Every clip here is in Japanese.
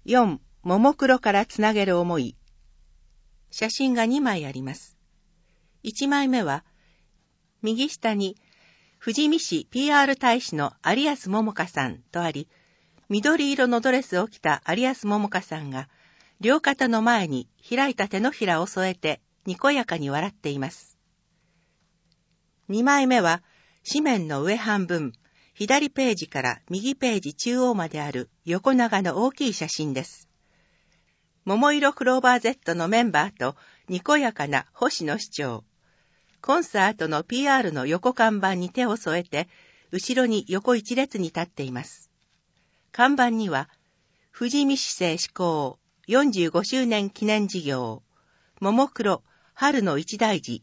4、ももクロからつなげる思い。写真が2枚あります。1枚目は、右下に、富士見市 PR 大使の有安桃香さんとあり、緑色のドレスを着た有安桃香さんが、両肩の前に開いた手のひらを添えて、にこやかに笑っています。2枚目は、紙面の上半分、左ページから右ページ中央まである横長の大きい写真です。桃色クローバー Z のメンバーとにこやかな星野市長。コンサートの PR の横看板に手を添えて、後ろに横一列に立っています。看板には、富士見市政施行45周年記念事業、ももクロ春の一大事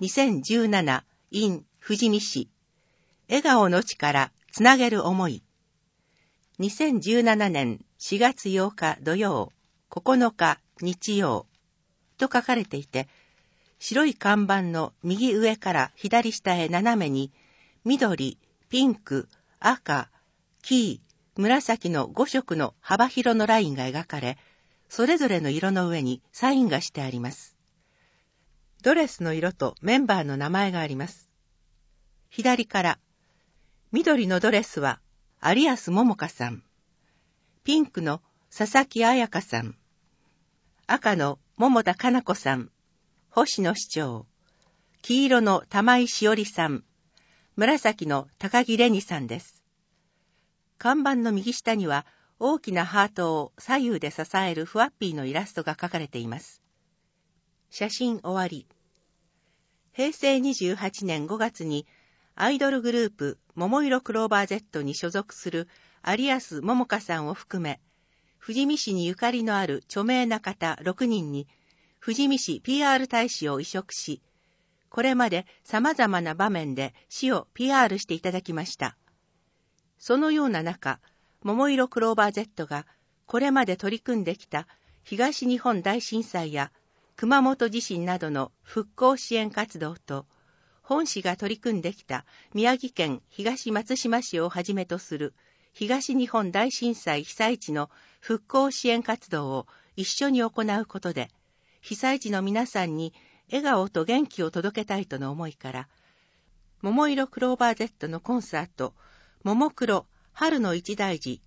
2017 in 富士見市、笑顔の力つなげる思い。2017年4月8日土曜、9日日曜と書かれていて、白い看板の右上から左下へ斜めに、緑、ピンク、赤、黄、紫の5色の幅広のラインが描かれ、それぞれの色の上にサインがしてあります。ドレスの色とメンバーの名前があります。左から、緑のドレスは有安桃香さん、ピンクの佐々木彩香さん、赤の桃田かな子さん、星野市長、黄色の玉井しおりさん、紫の高木玲二さんです。看板の右下には大きなハートを左右で支えるフワッピーのイラストが描かれています。写真終わり。平成28年5月にアイドルグループ桃色クローバー Z に所属する有安桃香さんを含め、富士見市にゆかりのある著名な方6人に富士見市 PR 大使を委嘱し、これまで様々な場面で市を PR していただきました。そのような中、桃色クローバー Z がこれまで取り組んできた東日本大震災や熊本地震などの復興支援活動と、本市が取り組んできた宮城県東松島市をはじめとする東日本大震災被災地の復興支援活動を一緒に行うことで、被災地の皆さんに笑顔と元気を届けたいとの思いから、桃色クローバー Z のコンサート、ももクロ春の一大事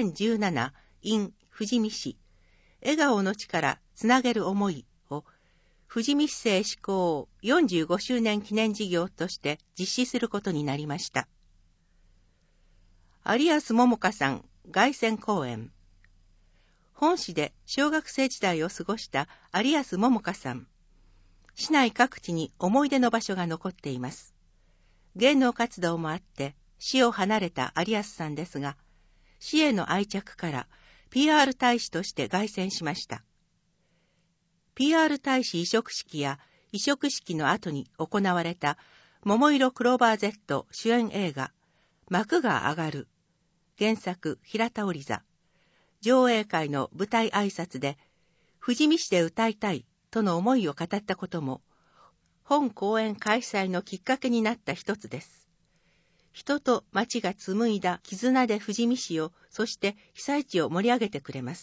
2017 in 富士見市、笑顔の力つなげる思いを、富士見市政施行45周年記念事業として実施することになりました。有安桃香さん凱旋公演。本市で小学生時代を過ごした有安桃香さん。市内各地に思い出の場所が残っています。芸能活動もあって市を離れた有安さんですが、市への愛着から PR 大使として凱旋しました。PR 大使委嘱式や委嘱式の後に行われた桃色クローバー Z 主演映画幕が上がる、原作平田織座、上映会の舞台挨拶で富士見市で歌いたいとの思いを語ったことも本公演開催のきっかけになった一つです。人と町が紡いだ絆で富士見市を、そして被災地を盛り上げてくれます。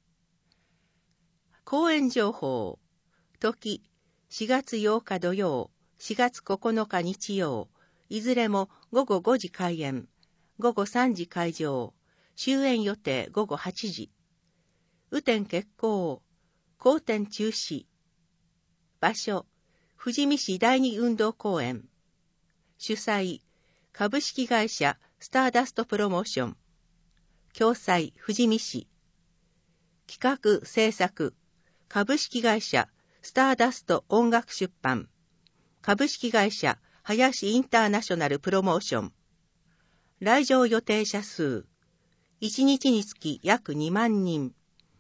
公演情報。時4月8日土曜、4月9日日曜、いずれも午後5時開演、午後3時開場、終演予定午後8時。雨天決行、公展中止。場所、富士見市第二運動公園。主催、株式会社スターダストプロモーション。共催、富士見市。企画制作、株式会社スターダスト音楽出版。株式会社林インターナショナルプロモーション。来場予定者数、1日につき約2万人。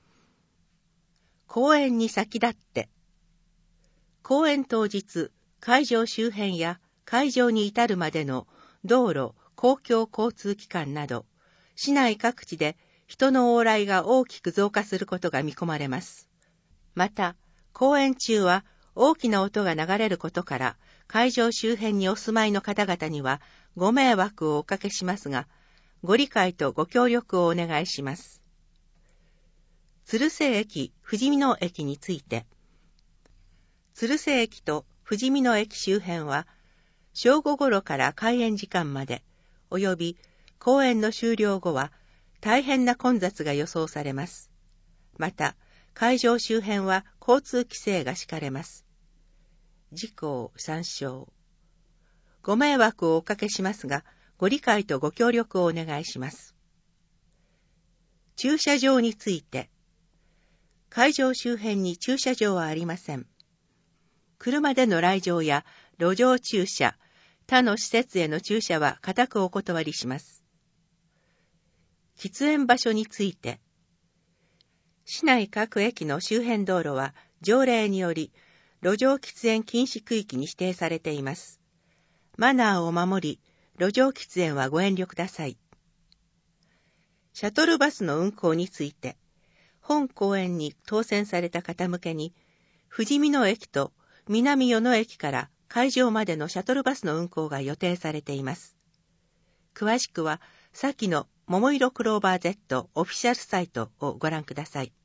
公演に先立って、公演当日、会場周辺や会場に至るまでの道路、公共交通機関など、市内各地で人の往来が大きく増加することが見込まれます。また、公演中は大きな音が流れることから、会場周辺にお住まいの方々にはご迷惑をおかけしますが、ご理解とご協力をお願いします。 鶴瀬駅、富士見野駅について、鶴瀬駅と富士見野駅周辺は、正午頃から開園時間まで、及び公演の終了後は、大変な混雑が予想されます。また、会場周辺は交通規制が敷かれます。事項参照。ご迷惑をおかけしますが、ご理解とご協力をお願いします。駐車場について、会場周辺に駐車場はありません。車での来場や路上駐車、他の施設への駐車は固くお断りします。喫煙場所について、市内各駅の周辺道路は条例により路上喫煙禁止区域に指定されています。マナーを守り、路上喫煙はご遠慮ください。シャトルバスの運行について、本公園に当選された方向けに、富士見野駅と南与野駅から会場までのシャトルバスの運行が予定されています。詳しくは、先の桃色クローバー Z オフィシャルサイトをご覧ください。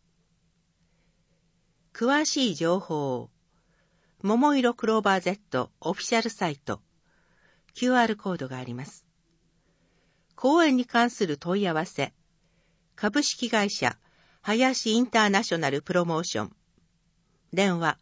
詳しい情報、桃色クローバー Z オフィシャルサイト、QR コードがあります。公演に関する問い合わせ、株式会社林インターナショナルプロモーション。電話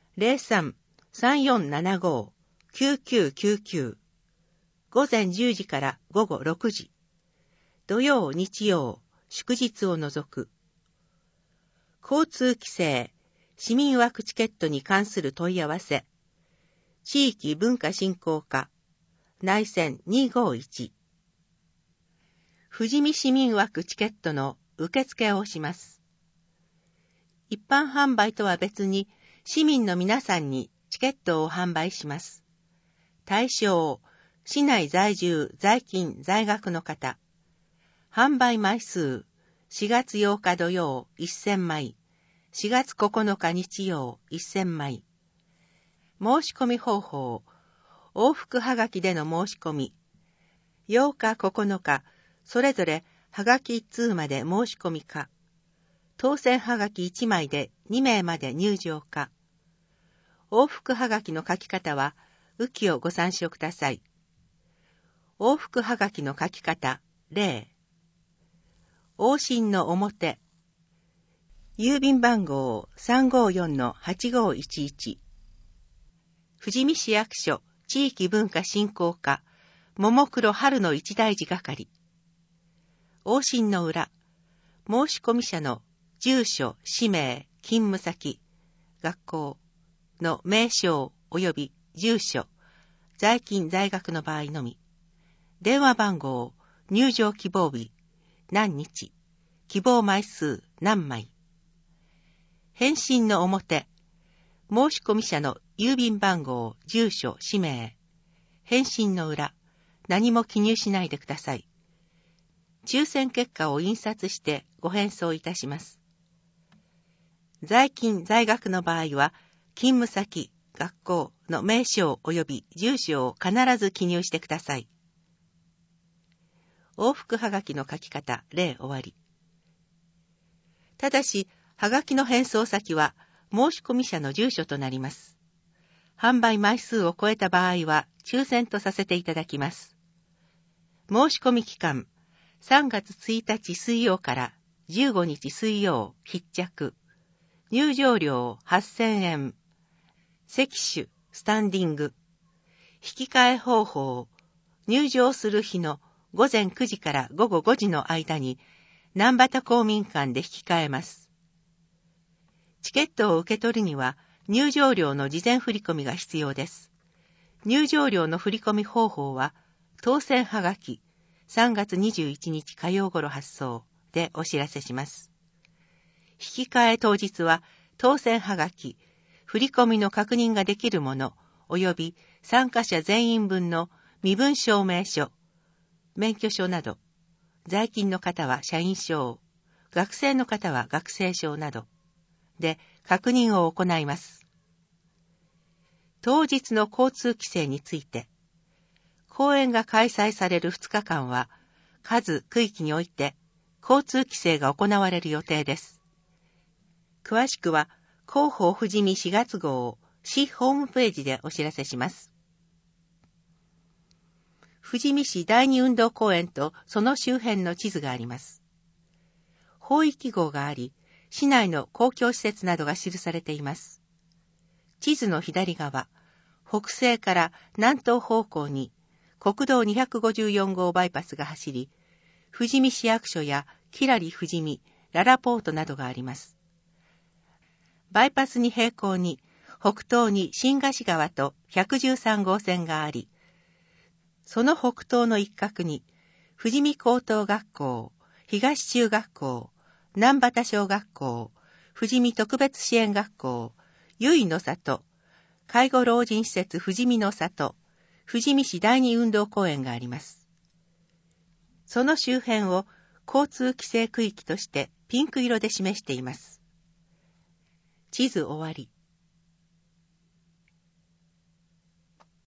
03-3475-9999。午前10時から午後6時。土曜、日曜、祝日を除く。交通規制、市民枠チケットに関する問い合わせ。地域文化振興課、内線251。富士見市民枠チケットの受付をします。一般販売とは別に市民の皆さんにチケットを販売します。対象、市内在住、在勤、在学の方。販売枚数、4月8日土曜1000枚、4月9日日曜1000枚。申し込み方法、往復はがきでの申し込み。8日9日、それぞれはがき1通まで申し込みか。当選はがき1枚で2名まで入場か。往復はがきの書き方は、浮きをご参照ください。往復はがきの書き方、例。往診の表。郵便番号 354-8511。富士見市役所地域文化振興課、桃黒春の一大事係。往診の裏、申込者の住所、氏名、勤務先、学校の名称及び住所、在勤在学の場合のみ。電話番号、入場希望日、何日、希望枚数何枚。返信の表、申込者の郵便番号、住所、氏名。返信の裏、何も記入しないでください。抽選結果を印刷してご返送いたします。在勤在学の場合は、勤務先、学校の名称及び住所を必ず記入してください。往復はがきの書き方、例終わり。ただし、はがきの返送先は、申込者の住所となります。販売枚数を超えた場合は、抽選とさせていただきます。申し込み期間、3月1日水曜から15日水曜必着。入場料8000円。席種、スタンディング。引き換え方法。入場する日の午前9時から午後5時の間に、南畑公民館で引き換えます。チケットを受け取るには、入場料の事前振込が必要です。入場料の振込方法は、当選はがき、3月21日火曜頃発送でお知らせします。引き換え当日は、当選はがき、振込の確認ができるもの、及び参加者全員分の身分証明書、免許証など、在勤の方は社員証、学生の方は学生証などで確認を行います。当日の交通規制について、公演が開催される2日間は、数区域において交通規制が行われる予定です。 詳しくは広報富士見4月号を市ホームページでお知らせします。富士見市第二運動公園とその周辺の地図があります。方位記号があり、市内の公共施設などが記されています。地図の左側、北西から南東方向に国道254号バイパスが走り、富士見市役所やキラリ富士見、ララポートなどがあります。バイパスに並行に北東に新河岸川と113号線があり、その北東の一角に富士見高等学校、東中学校、南畑小学校、富士見特別支援学校、由比の里、介護老人施設富士見の里、富士見市第二運動公園があります。その周辺を交通規制区域としてピンク色で示しています。地図終わり。